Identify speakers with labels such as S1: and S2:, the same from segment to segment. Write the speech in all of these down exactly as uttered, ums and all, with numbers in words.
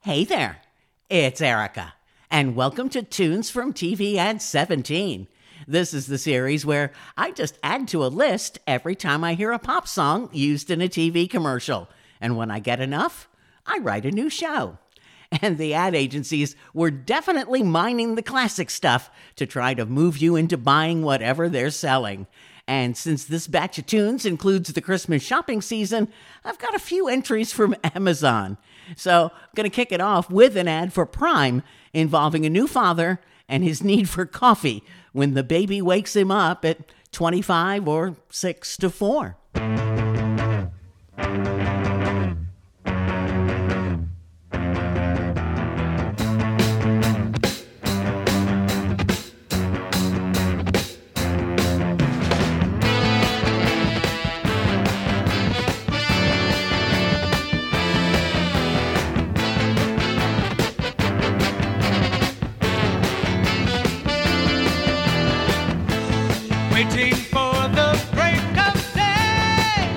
S1: Hey there, it's Erica, and welcome to Tunes from T V Ad seventeen. This is the series where I just add to a list every time I hear a pop song used in a T V commercial, and when I get enough, I write a new show. And the ad agencies were definitely mining the classic stuff to try to move you into buying whatever they're selling. And since this batch of tunes includes the Christmas shopping season, I've got a few entries from Amazon. So I'm going to kick it off with an ad for Prime involving a new father and his need for coffee when the baby wakes him up at twenty-five or six to four.
S2: Waiting for the break of day.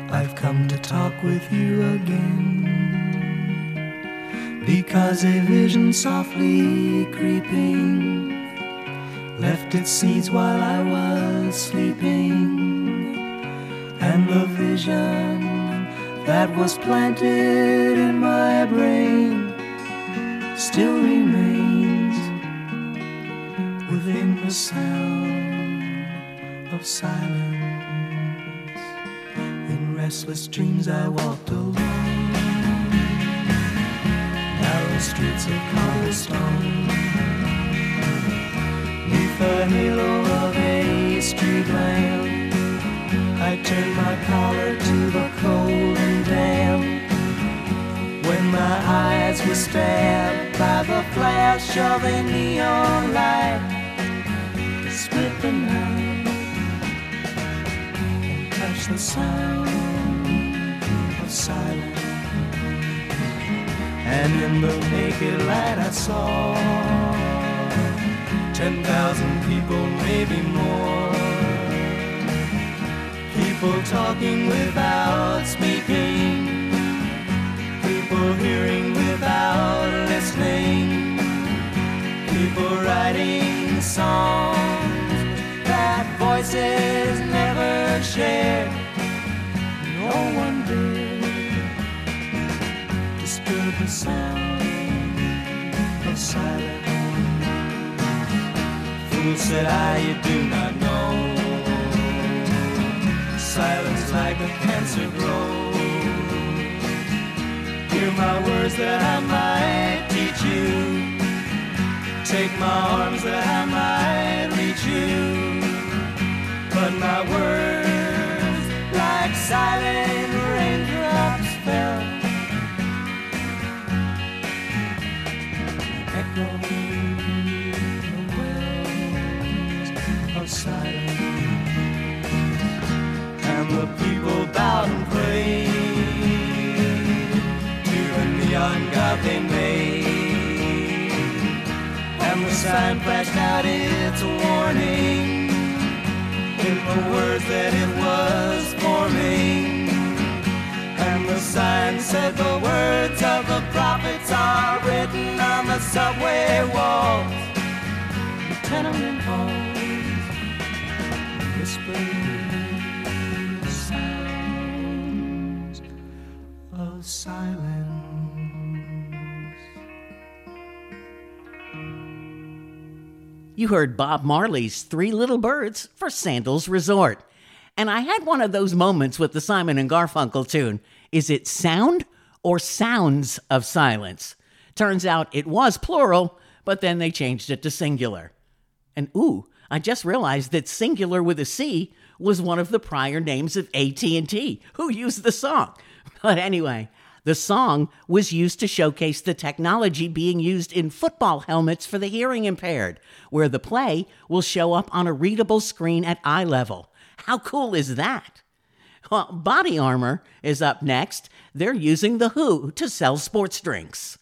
S2: I've come to talk with you again, because a vision softly creeping left its seeds while I was sleeping, and the vision that was planted in my brain still remains within the sound of silence. In restless dreams I walked alone, narrow streets of cobblestone, neath the halo of a street lamp. I turned my collar to the cold and damp, when my eyes were stabbed by the flash of a neon light to split the night and touch the sound of silence. And in the naked light I saw ten thousand people, maybe more, people talking without speaking, people hearing without listening, people writing songs that voices never shared. No one did disturb the sound of silence. Fool, said I, you do not know, silence like a cancer grows. Hear my words that I might teach you, take my arms that I might reach you, but my words like silent raindrops fell, echoing the wells of silence. And the people bowed and prayed to the neon god they made, and the sign flashed out its warning in the words that it was forming. And the sign said the words of the prophets are written on the subway walls, the tenement halls, whispering sounds of silence.
S1: You heard Bob Marley's Three Little Birds for Sandals Resort. And I had one of those moments with the Simon and Garfunkel tune. Is it sound or sounds of silence? Turns out it was plural, but then they changed it to singular. And ooh, I just realized that singular with a C was one of the prior names of A T and T, who used the song. But anyway, the song was used to showcase the technology being used in football helmets for the hearing impaired, where the play will show up on a readable screen at eye level. How cool is that? Well, Body Armor is up next. They're using The Who to sell sports drinks.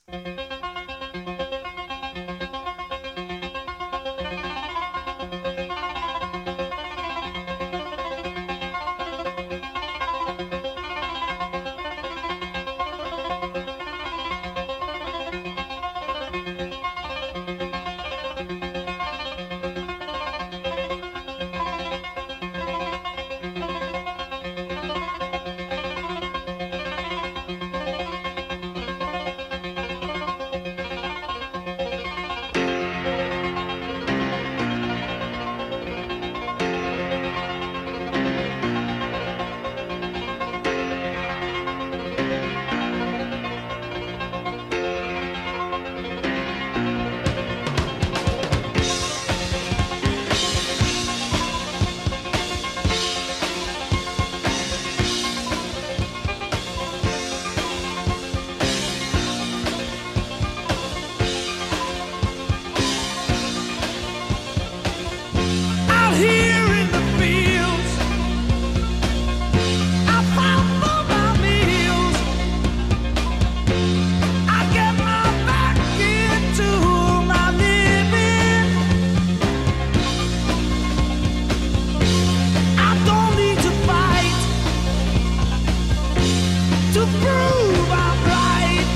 S2: prove I'm right.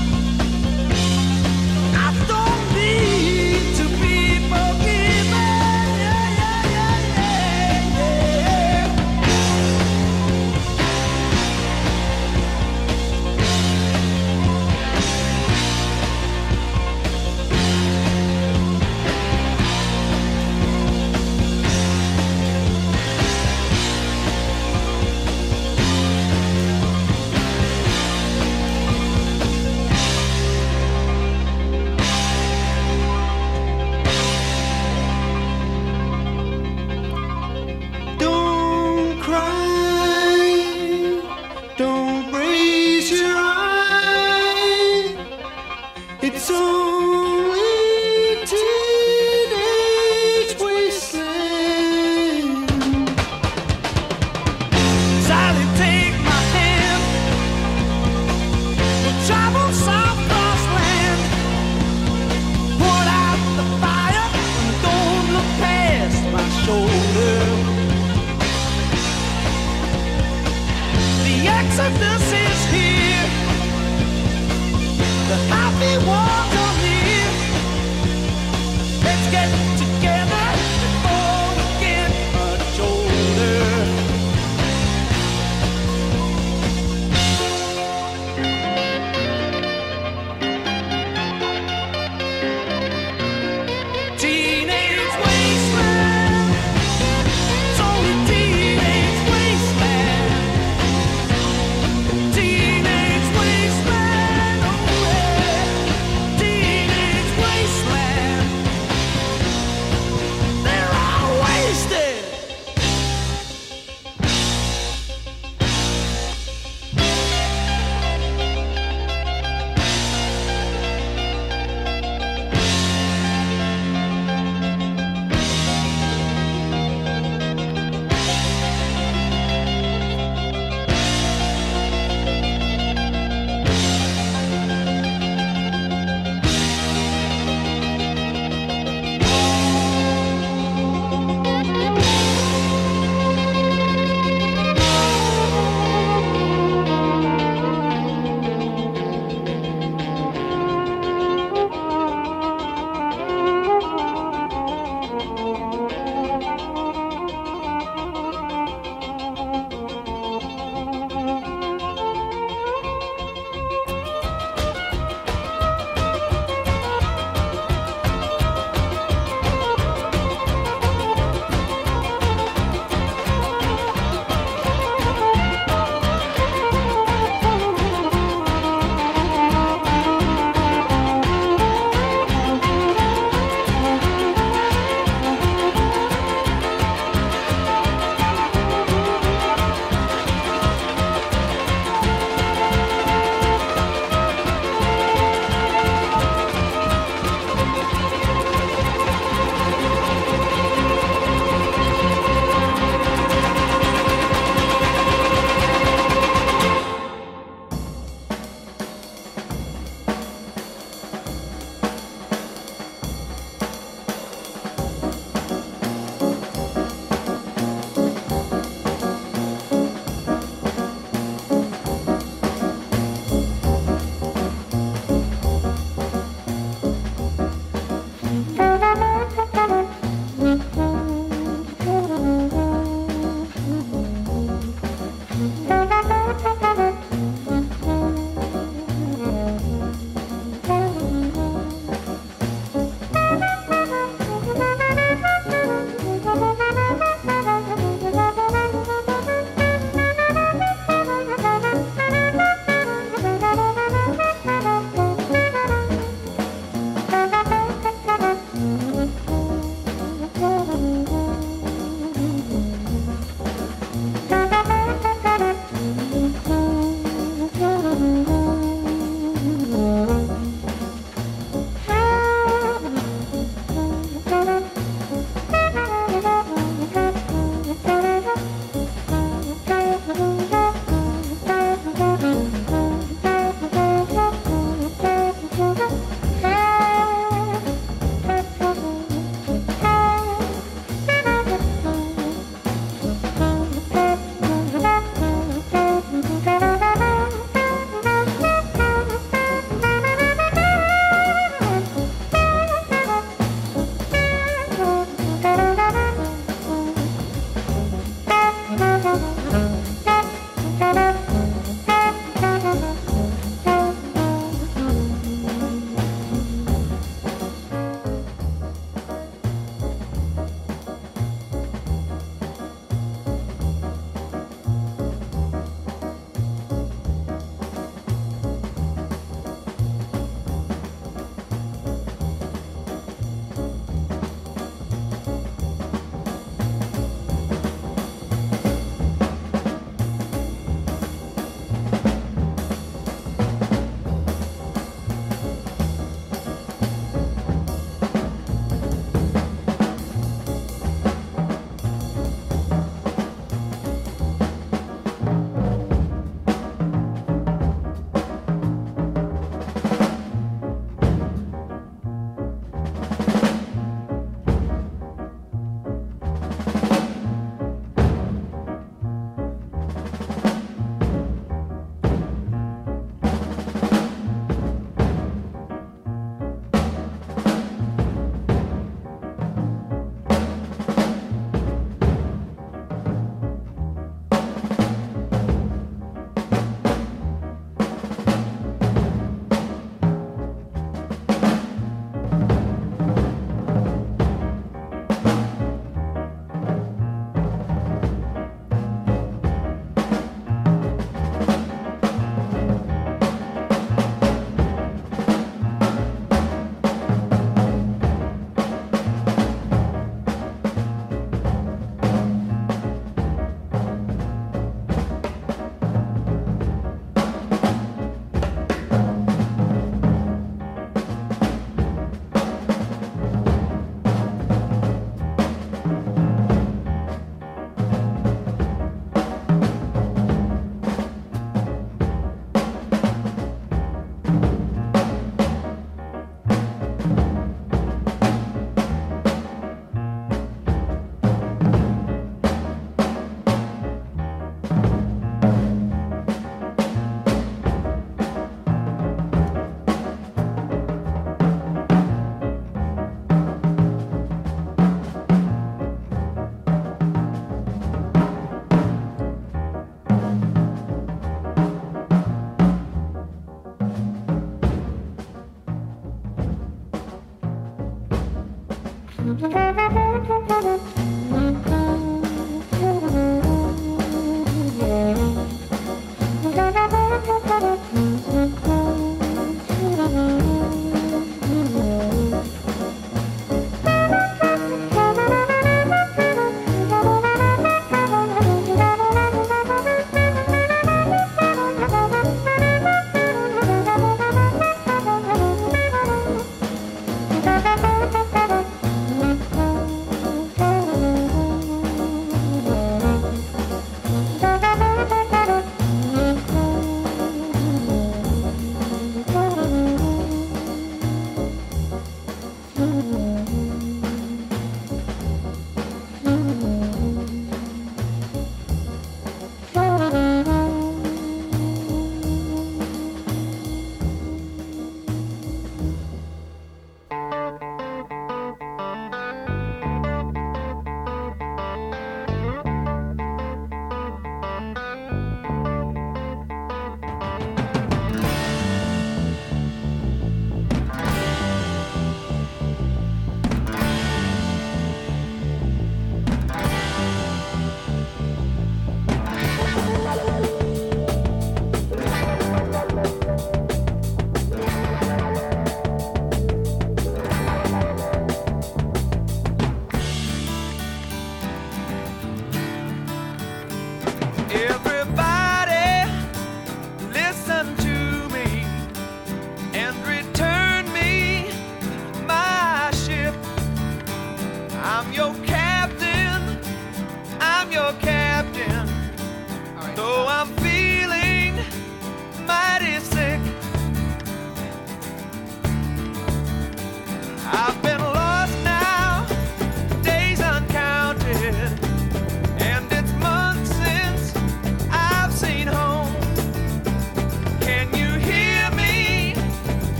S2: I don't need to be forgiven. Yeah, yeah, yeah, yeah, yeah. Don't cry, don't raise your eye. It's only teenage wasteland. Sally, take my hand. We'll travel south cross land. Put out the fire and don't look past my shoulder. The exodus is here. The happy ones are near. Let's get together before we get much older. Teenage wasteland. It's only teenage wasteland. Teenage wasteland, oh yeah. Teenage wasteland.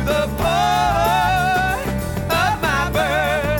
S2: the boy of my birth.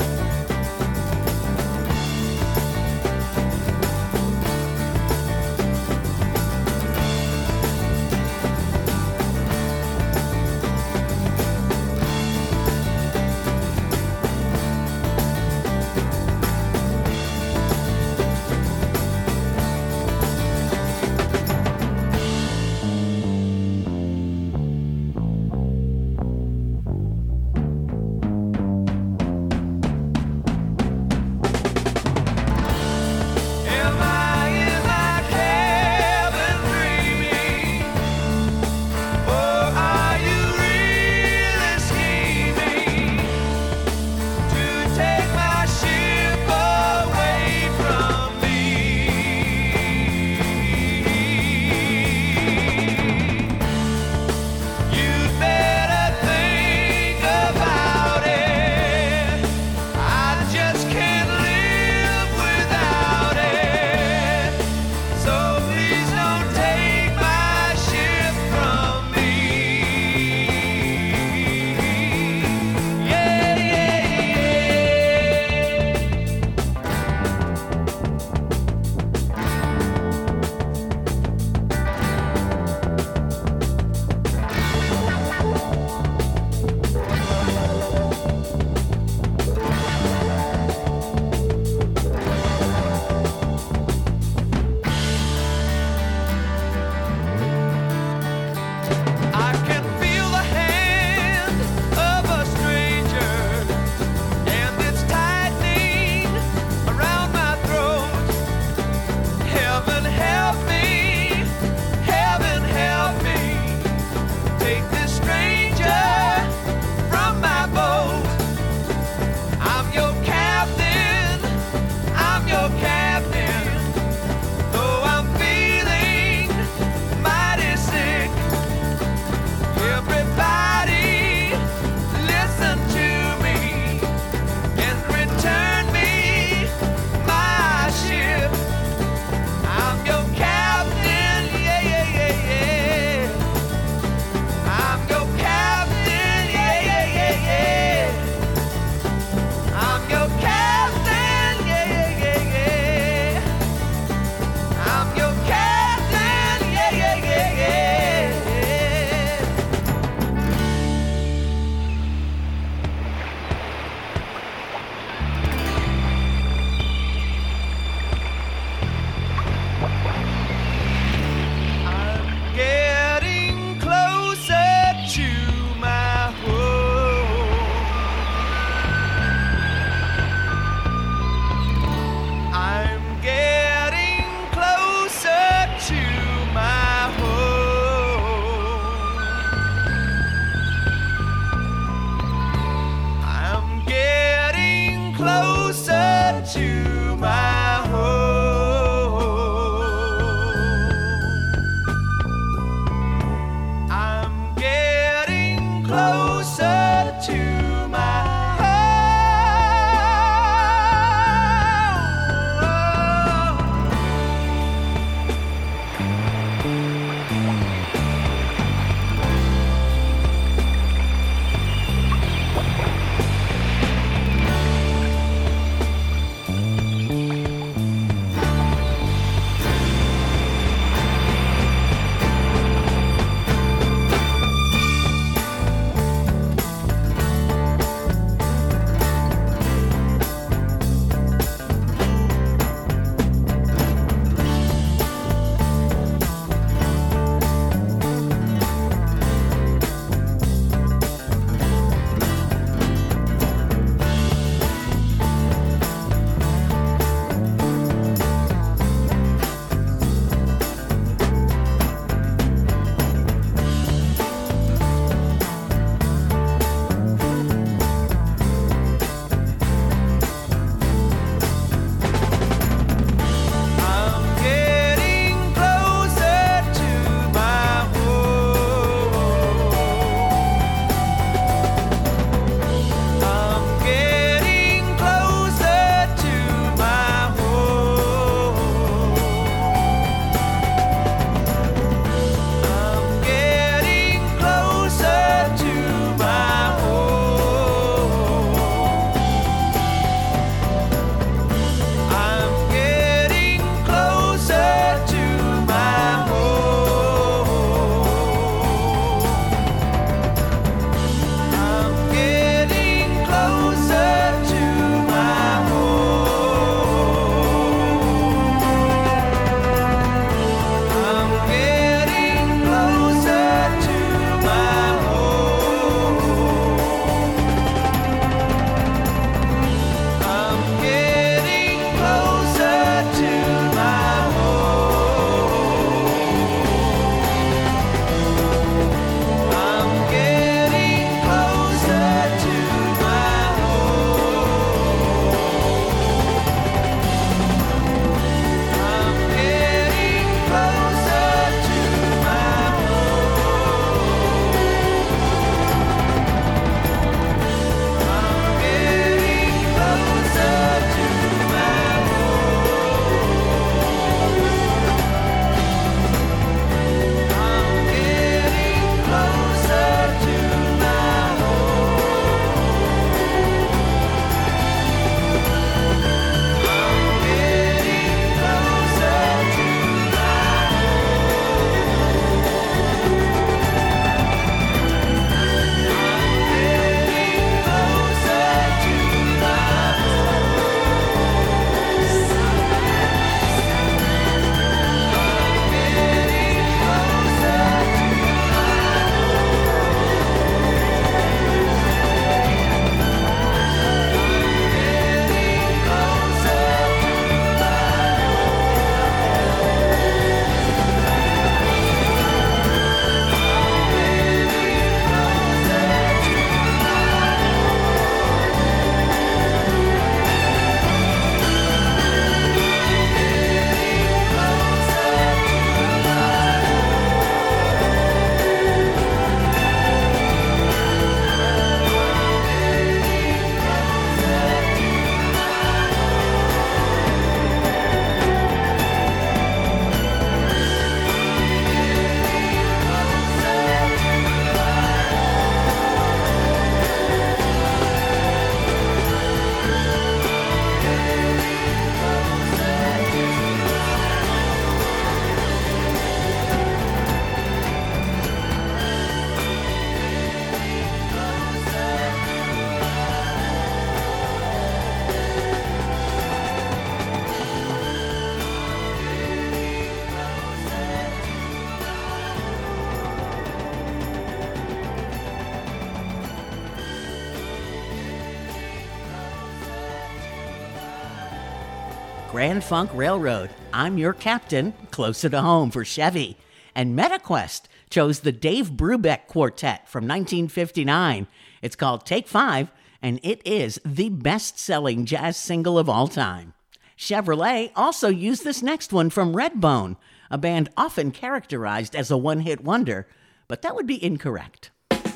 S1: Grand Funk Railroad, I'm Your Captain, closer to home for Chevy. And MetaQuest chose the Dave Brubeck Quartet from nineteen fifty-nine. It's called Take Five, and it is the best-selling jazz single of all time. Chevrolet also used this next one from Redbone, a band often characterized as a one-hit wonder, but that would be incorrect.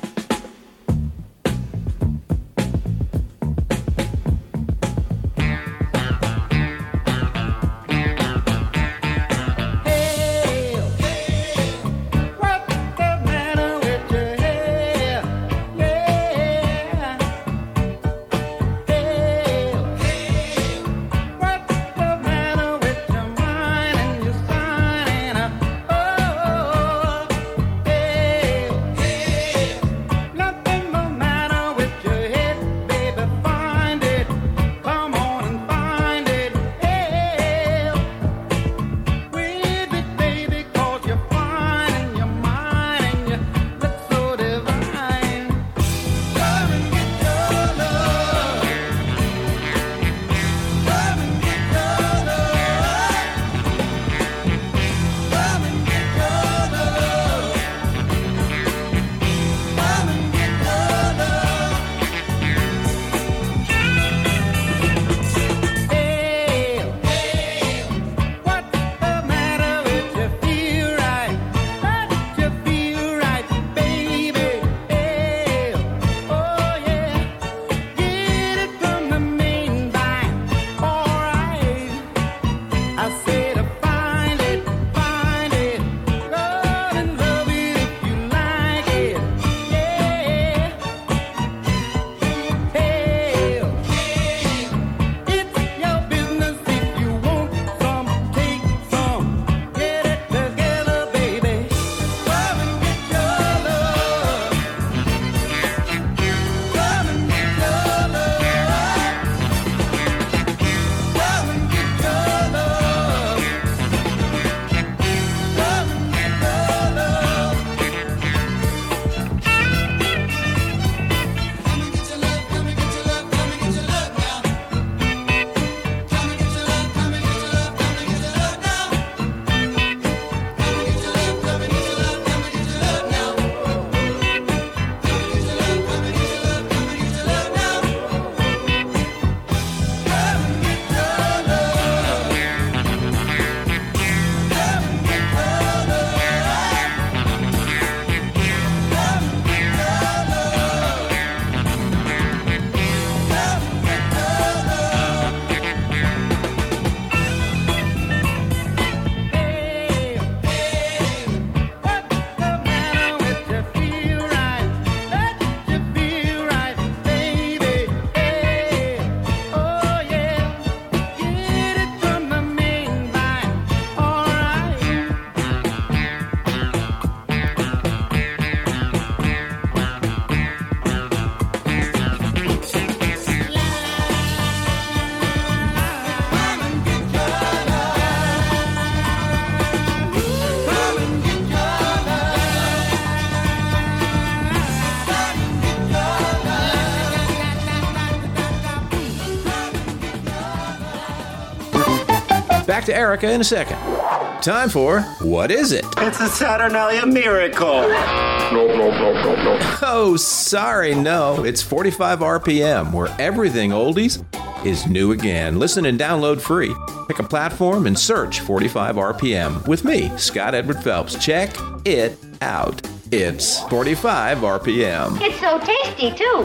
S3: Back to Erica in a second. Time for What Is It?
S4: It's a Saturnalia miracle.
S3: No, no, no, no, no. Oh, sorry, no. It's forty-five R P M, where everything oldies is new again. Listen and download free. Pick a platform and search forty-five R P M with me, Scott Edward Phelps. Check it out. It's forty-five R P M.
S5: It's so tasty, too.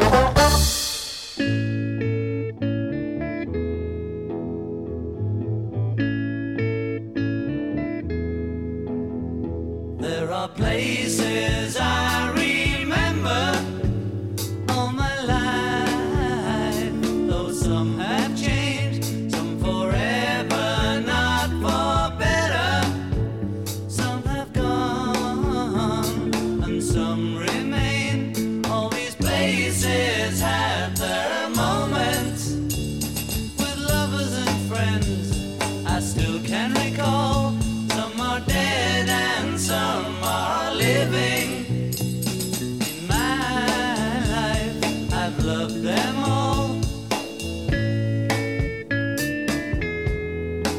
S2: There are places I remember all my life, though some have changed, some forever, not for better. Some have gone and some remain. All these places have their moments with lovers and friends I still can recall. Some are dead and some are living. In my life, I've loved them all.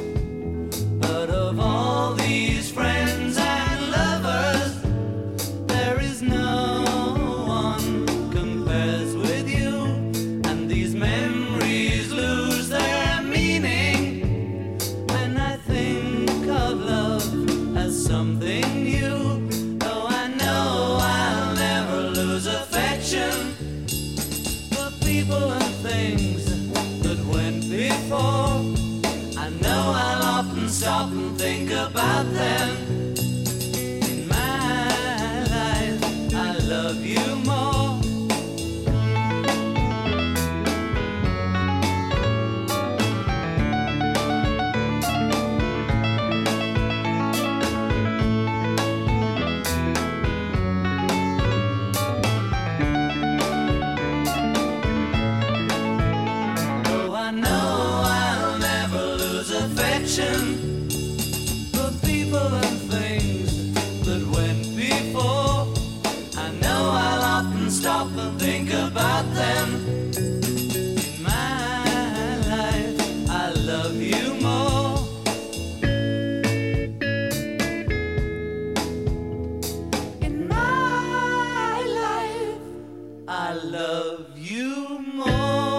S2: about them. In my life, I love you more. For people and things that went before, I know I'll often stop and think about them. In my life, I love you more. In my life, I love you more.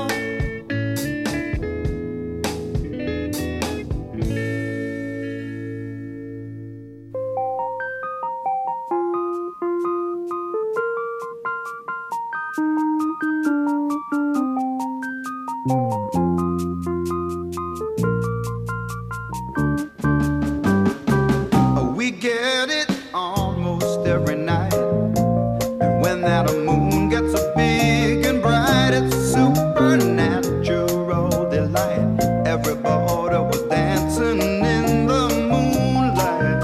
S5: We get it almost every night, and when that moon gets so big and bright, it's supernatural delight. Everybody was dancing in the moonlight.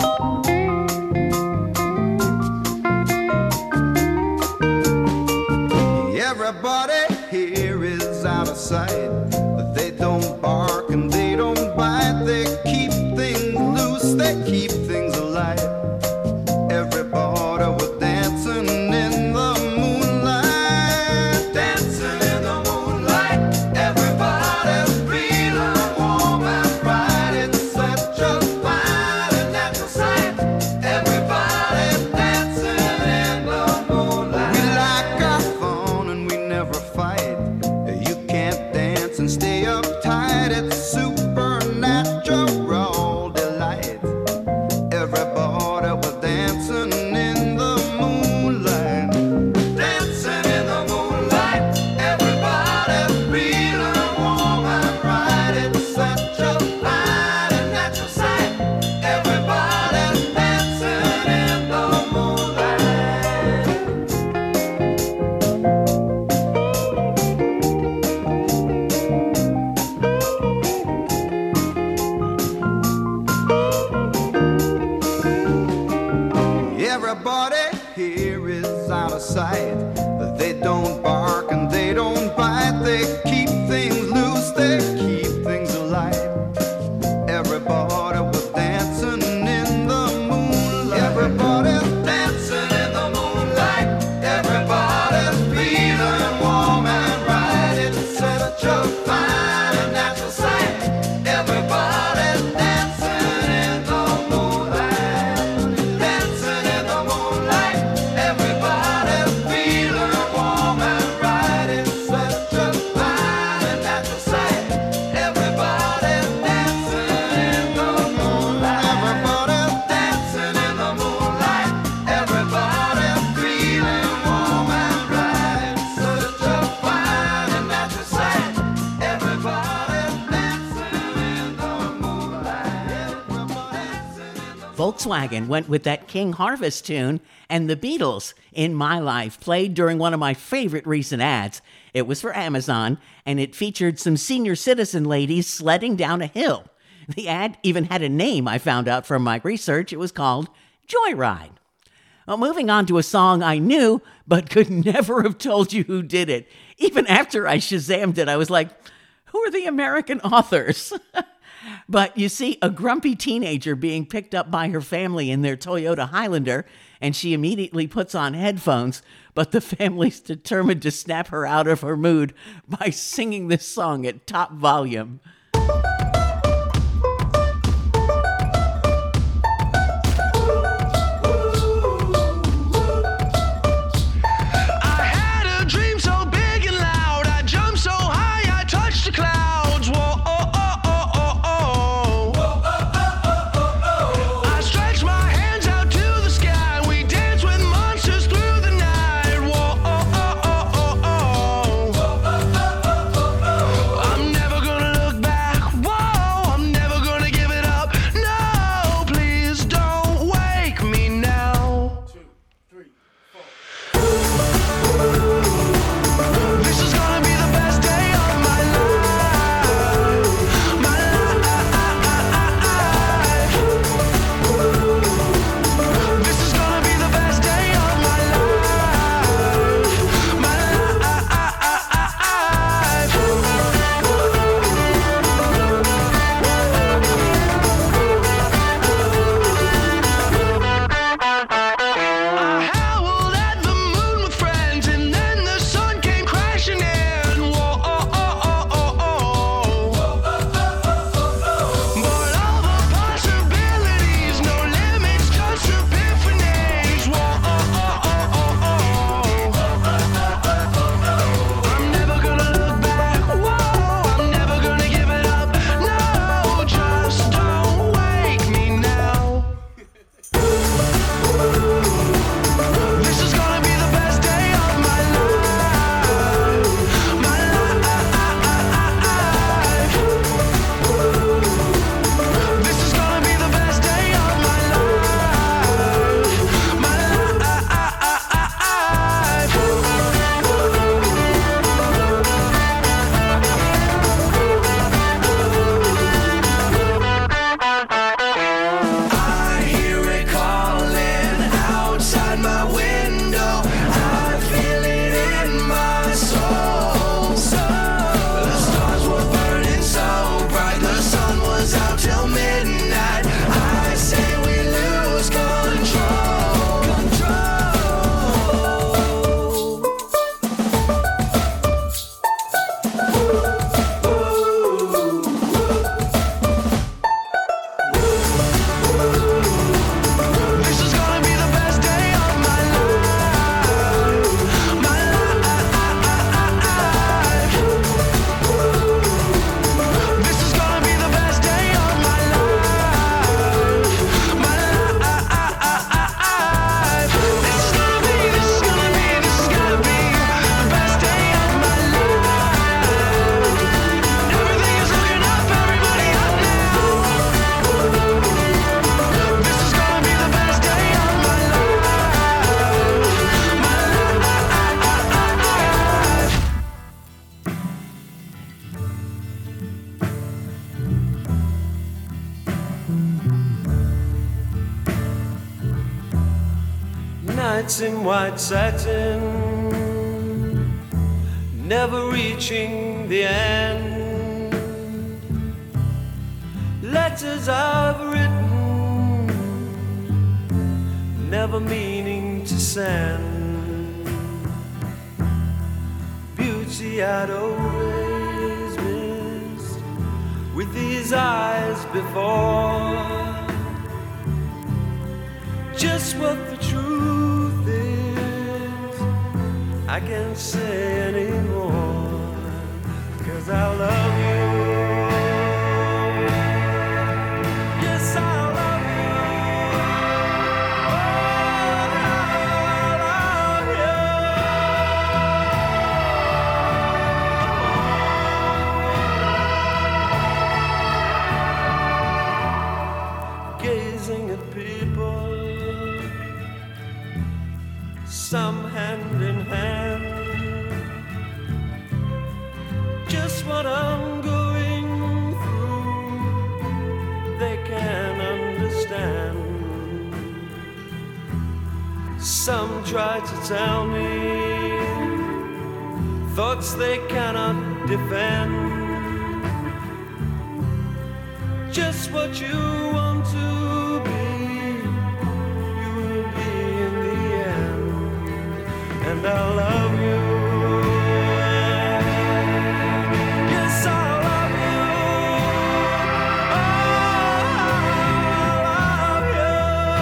S5: Everybody here is out of sight. They don't bark and they don't bite. They keep things loose, they keep things alive. Everybody was dancing in the moonlight. Dancing in the moonlight. Everybody's feeling warm and bright. It's such a fine and natural sight. Everybody's dancing in the moonlight. We like our fun and we never fight. You can't dance and stay uptight. It's supernatural delight. Everybody was dancing in the moonlight. Dancing in the moonlight. Everybody's feeling warm and bright. It's such a fine and natural sight. Everybody's dancing in the moonlight. Everybody here is out of sight. They don't bark and they don't bite. They keep things loose, they keep things alive. Everybody was dancing in the moonlight. Everybody's dancing in the moonlight. Everybody's feeling warm and bright. It's such a fine and natural sight. Everybody's dancing in the moonlight. Dancing in the moonlight. Everybody's feeling warm and bright. It's such a fine and natural sight. Everybody's dancing in the moonlight. Everybody's dancing in the moonlight. Everybody's feeling warm and bright. It's such a fine and natural sight. Everybody's dancing in the moonlight. Everybody's dancing in the
S1: Volkswagen went with that King Harvest tune, and the Beatles, In My Life, played during one of my favorite recent ads. It was for Amazon, and it featured some senior citizen ladies sledding down a hill. The ad even had a name I found out from my research. It was called Joyride. Well, moving on to a song I knew, but could never have told you who did it. Even after I Shazammed it, I was like, who are the American authors? But you see, a grumpy teenager being picked up by her family in their Toyota Highlander, and she immediately puts on headphones, but the family's determined to snap her out of her mood by singing this song at top volume.
S2: I had a dream so big and loud. I jumped so high, I touched the clouds. Whoa, oh, oh, oh, oh, oh. I stretched my hands out to the sky. We danced with monsters through the night. Whoa, oh, oh, oh, oh, oh. I'm never gonna look back. Nights in white satin, never reaching the end. Letters I've written, never meaning to send. Beauty I'd always missed with these eyes before. Just what the truth is, I can't say anymore, 'cause I love you. Yes, I love you. Oh, I love you. Gazing at people, some hand in hand, just what I'm going through, they can understand. Some try to tell me thoughts they cannot defend. Just what you want to be, you will be in the end. And I love you. Yes, I love you. Oh, I love you.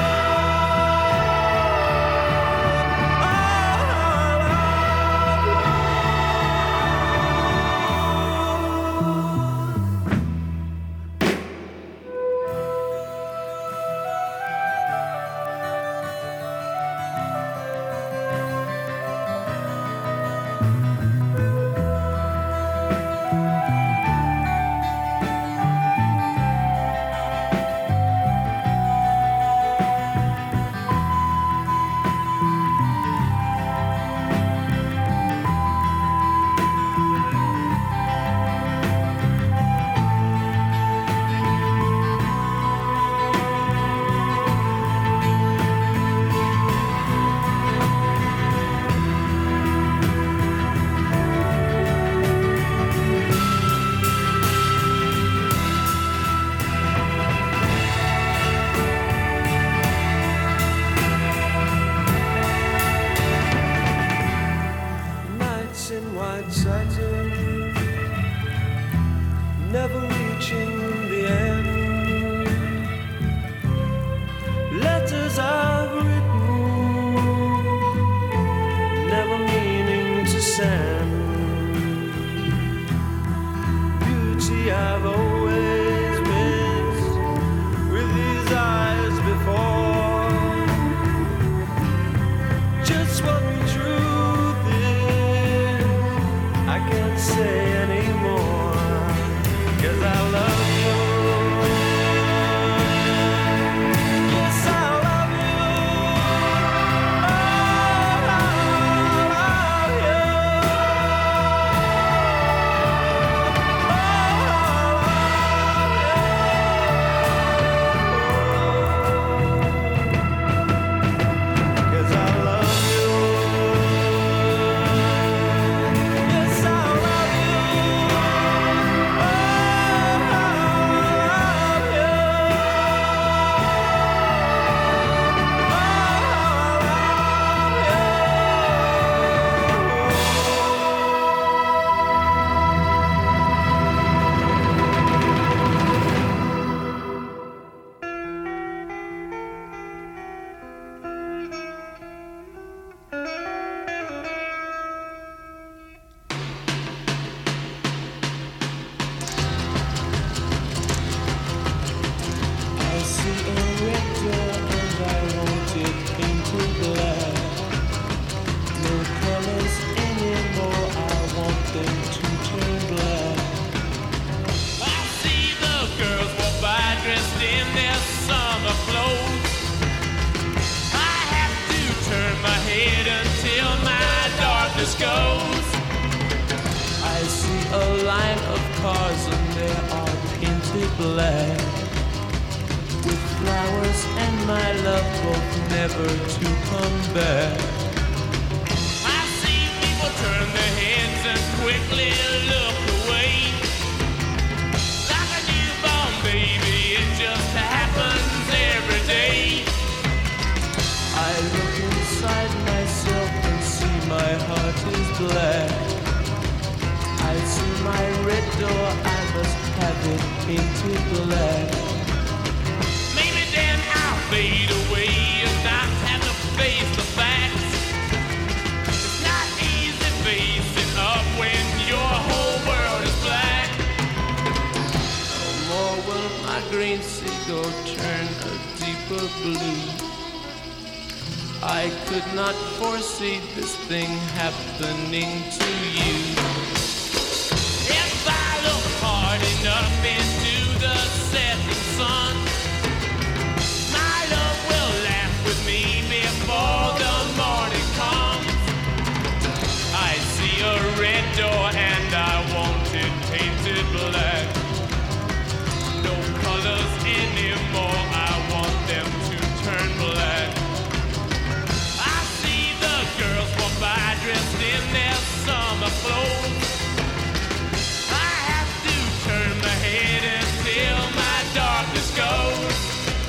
S2: Never reaching the end. Letters I've written, never meaning to send. Beauty I've always missed with these eyes before. Just what the truth is, I can't say anymore, 'cause I love you. Yes, I love you. Oh, I love you. Oh, goes. I see a line of cars and they are painted black with flowers and my love both never to come back. I see people turn their heads and quickly look away. Like a newborn baby, it just happens every day. I look inside myself and see my heart is black. I see my red door, I must have it painted black. Maybe then I'll fade away and not have to face the facts. It's not easy facing up when your whole world is black. No more will my green seagull turn a deeper blue. I could not foresee this thing happening to you. If I look hard enough into the setting sun, my love will laugh with me before the morning comes. I see a red door and I want it painted black. No colors anymore, I want them to turn black. Girls walk by dressed in their summer clothes. I have to turn my head until my darkness goes.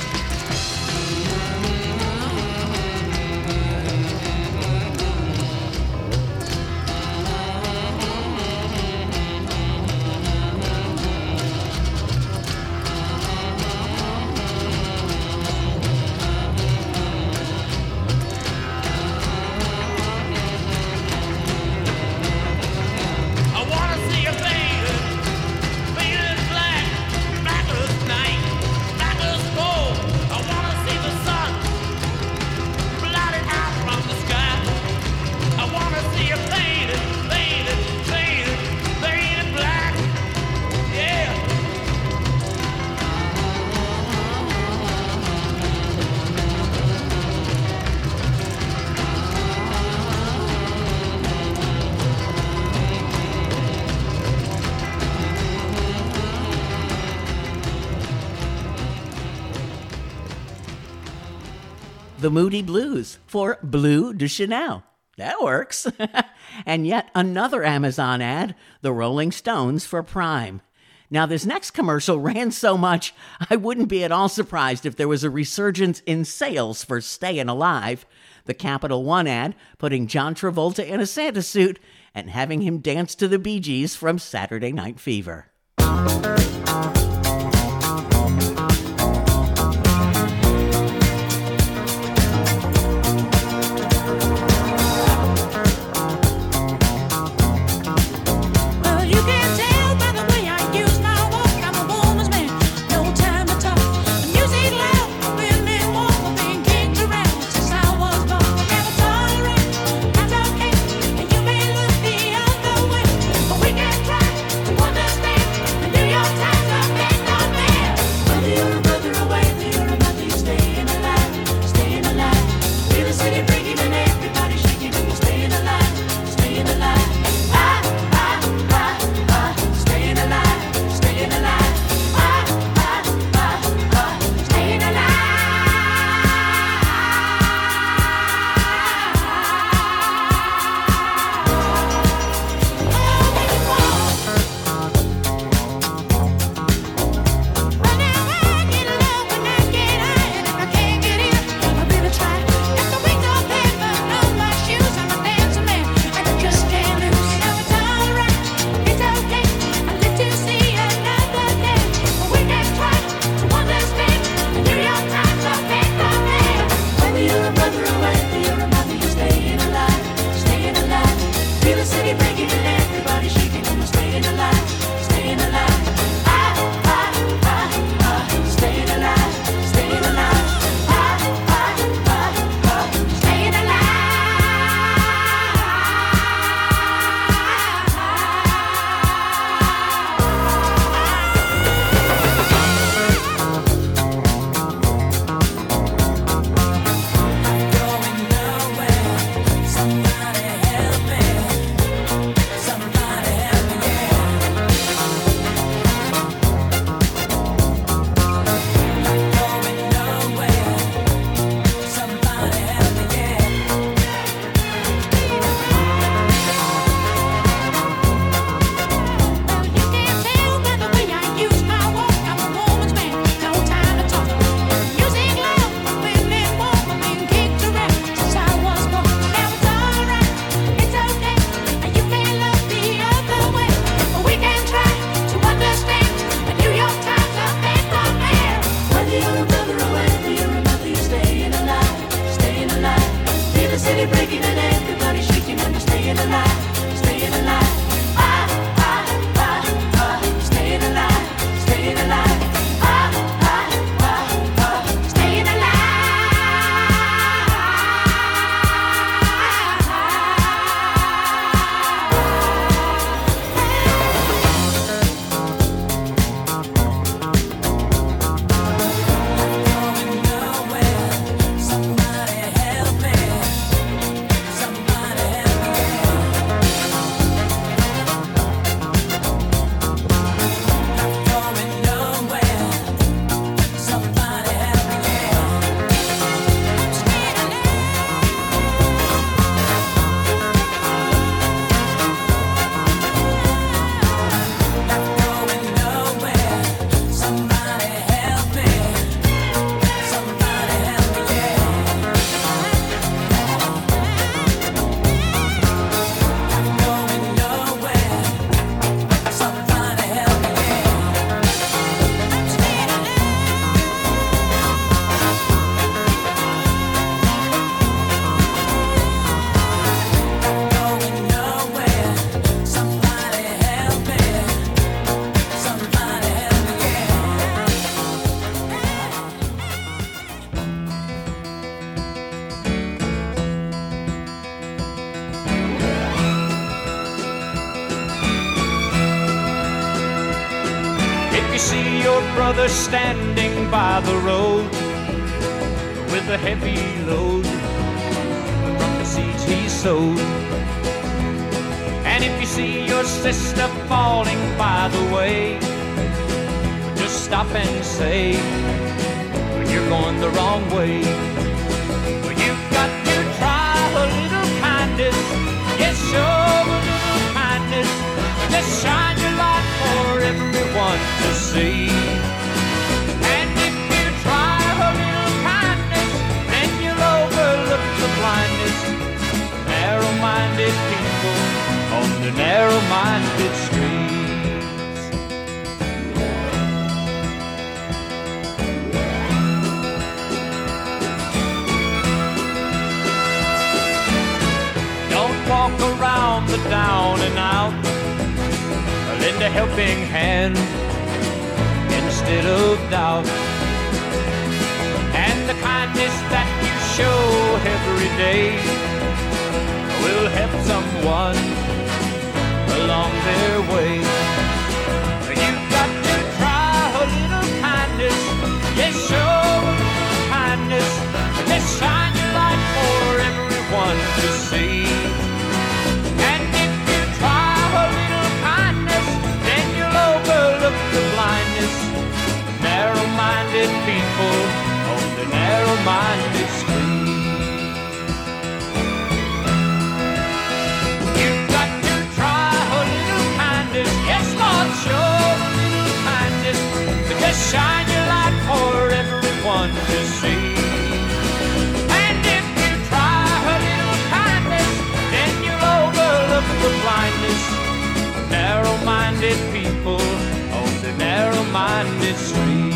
S1: The Moody Blues for Bleu de Chanel. That works. And yet another Amazon ad, the Rolling Stones for Prime. Now, this next commercial ran so much, I wouldn't be at all surprised if there was a resurgence in sales for Stayin' Alive. The Capital One ad putting John Travolta in a Santa suit and having him dance to the Bee Gees from Saturday Night Fever.
S6: Your time.
S2: see your brother standing by the road with a heavy load from the seeds he sowed, and if you see your sister falling by the way, just stop and say, you're going the wrong way. You've got to try a little kindness, yes, show a little kindness, just shine your light for everyone to see. And if you try a little kindness, then you'll overlook the blindness, narrow-minded people on the narrow-minded streets. Don't walk around the down and out, lend a helping hand instead of doubt. And the kindness that you show every day will help someone along their way. You've got to try a little kindness, yes, show a little kindness, just shine your light for everyone to see. And if you try a little kindness, then you'll overlook the blindness, narrow-minded people on the narrow-minded street. You've got to try a little kindness, yes, Lord, show a little kindness, but just shine your light for everyone to see. And if you try a little kindness, then you'll overlook the blindness, narrow-minded people on the narrow-minded street.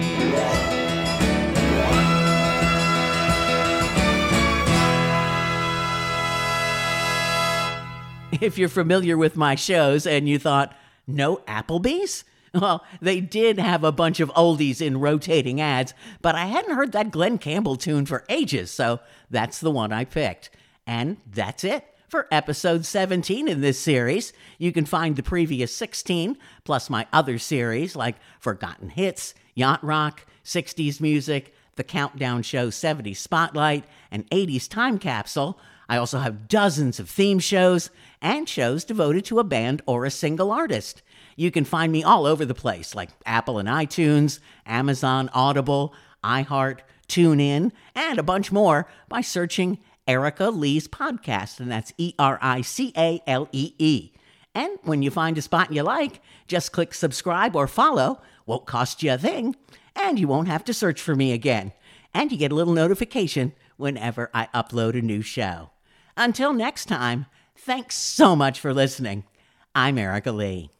S1: If you're familiar with my shows and you thought, no Applebee's? Well, they did have a bunch of oldies in rotating ads, but I hadn't heard that Glen Campbell tune for ages, so that's the one I picked. And that's it for episode seventeen in this series. You can find the previous sixteen, plus my other series like Forgotten Hits, Yacht Rock, sixties Music, The Countdown Show seventies Spotlight, and eighties Time Capsule. I also have dozens of theme shows and shows devoted to a band or a single artist. You can find me all over the place, like Apple and iTunes, Amazon, Audible, iHeart, TuneIn, and a bunch more by searching Erica Lee's Podcast, and that's E R I C A L E E. And when you find a spot you like, just click subscribe or follow. Won't cost you a thing, and you won't have to search for me again. And you get a little notification whenever I upload a new show. Until next time, thanks so much for listening. I'm Erica Lee.